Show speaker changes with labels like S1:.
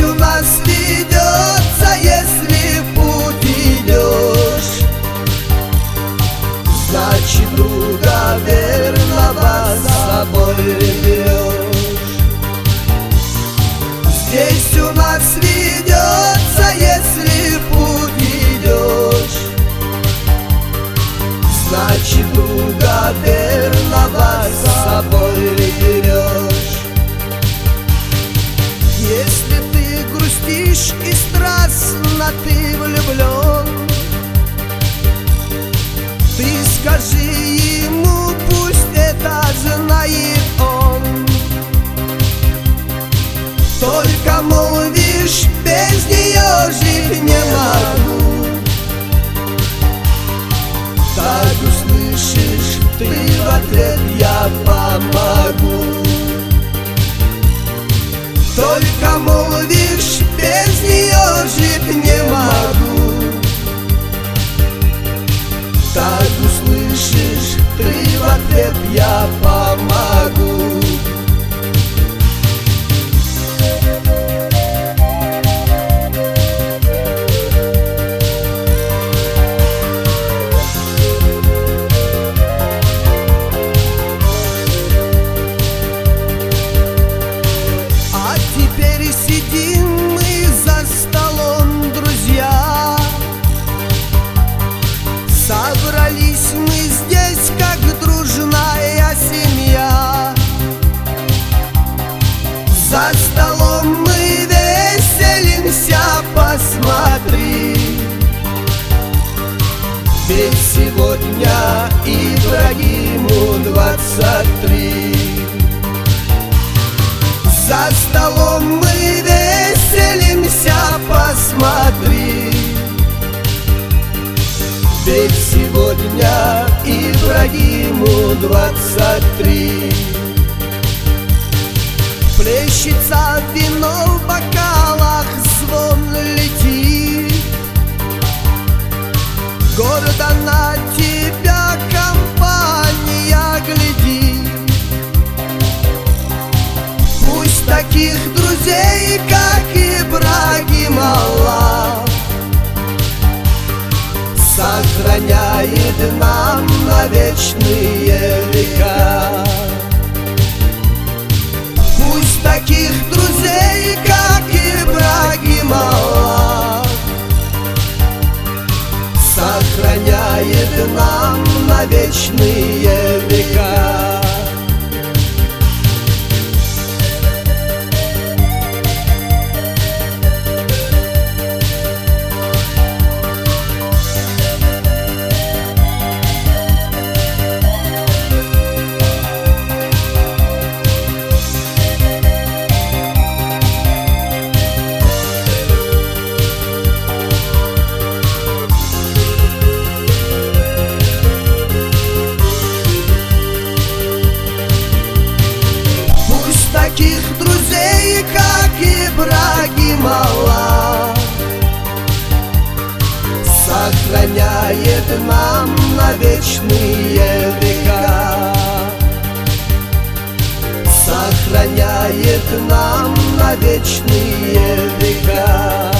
S1: у нас ведется, если в путь идешь, значит друга верного с собой берешь. Здесь у нас ведется, если в путь идешь, значит друга верного с собой берешь. Если ты грустишь и страстно ты влюблен, ты скажи ему, пусть это знает он. Только молвишь, без нее жить не могу, так услышишь ты в ответ: я помогу. Только молвишь, без нее жить не могу, так услышишь ты в ответ: я помогу. Сидим мы за столом, друзья, собрались мы здесь, как дружная семья. За столом мы веселимся, посмотри, ведь сегодня Ибрагиму 23. За столом мы веселимся, посмотри, ведь сегодня Ибрагиму 23. Плещется вино в бокалах, звон летит, гордо на тебя компания глядит. Пусть таких друзей, как Ибрагим, Аллах сохраняет нам на вечные века. Пусть таких друзей, как Ибрагим, Аллах сохраняет нам на вечные века. Таких друзей, как Ибрагим, Аллах сохраняет нам на вечные века. Сохраняет нам на вечные века.